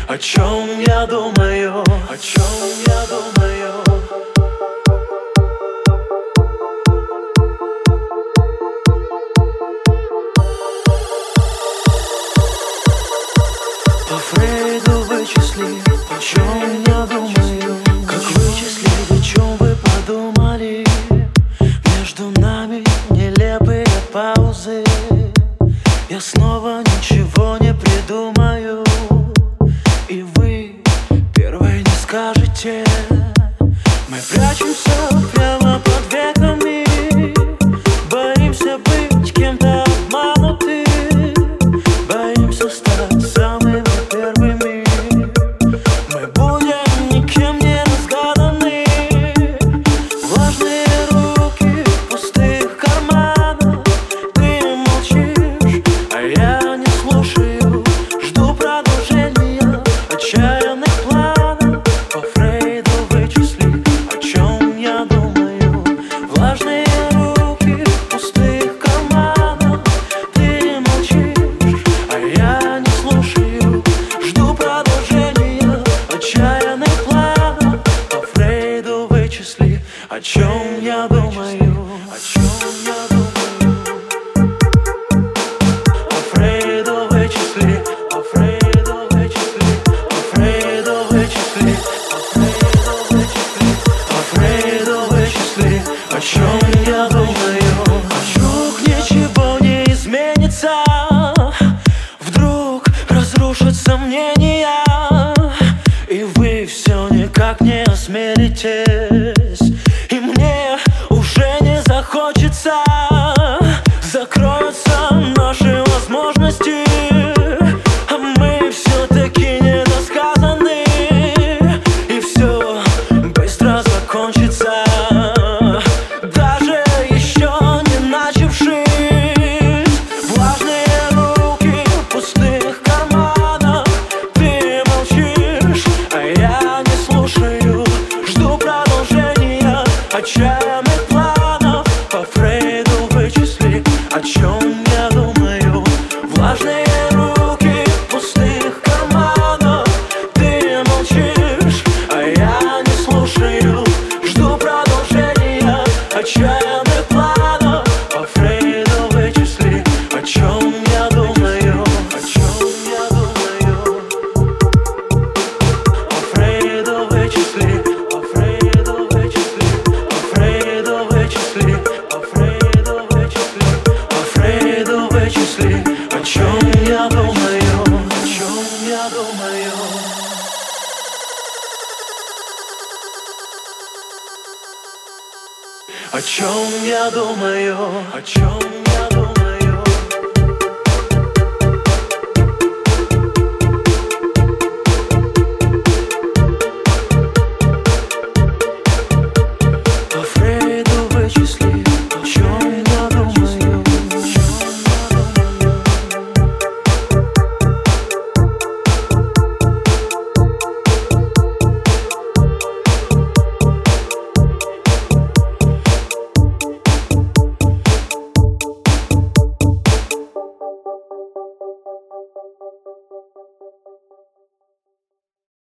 О чем я думаю, о чем я думаю. По Фрейду вычисли, о чем я думаю. Как вычислить, о чем вы подумали? Между нами нелепые паузы. Я снова ничего не придумаю, и вы первой не скажете. Мы прячемся прямо под веками, боимся быть кем-то обмануты, боимся стать самыми первыми. Мы будем никем не разгаданы. Влажные руки в пустых карманах. Ты молчишь, а я не слушаю. Жду продолжения отчаянных планов. По Фрейду вычисли, о чем я думаю. Влажные руки в пустых карманах. Ты молчишь, а я не слушаю. Жду продолжения отчаянных планов. По Фрейду вычисли, о чем я думаю. О чем я думаю. По Фрейду вычисли, по Фрейду вычисли, по Фрейду вычисли, по Фрейду вычисли, по Фрейду вычисли, о чем я думаю. Вдруг ничего не изменится, вдруг разрушат сомнения, и вы все никак не осмелитесь, и мне уже не захочется. Закроются наши возможности, а мы все-таки недосказаны, и все быстро закончится, даже еще не начавшись. Влажные руки в пустых карманах. Ты молчишь, а я не слушаю. Жду продолжения отчаянных планов. По Фрейду вычисли, о чем я думаю. Влажные руки в пустых карманах. Ты молчишь, а я не слушаю. Жду продолжения отчаянных планов. По Фрейду вычисли, о чем я думаю. О чем я думаю. По Фрейду вычисли, по Фрейду вычисли, по Фрейду вычисли, по Фрейду вычисли, по Фрейду вычисли, о чем я думаю. О чем я думаю. О чем я думаю, о чем я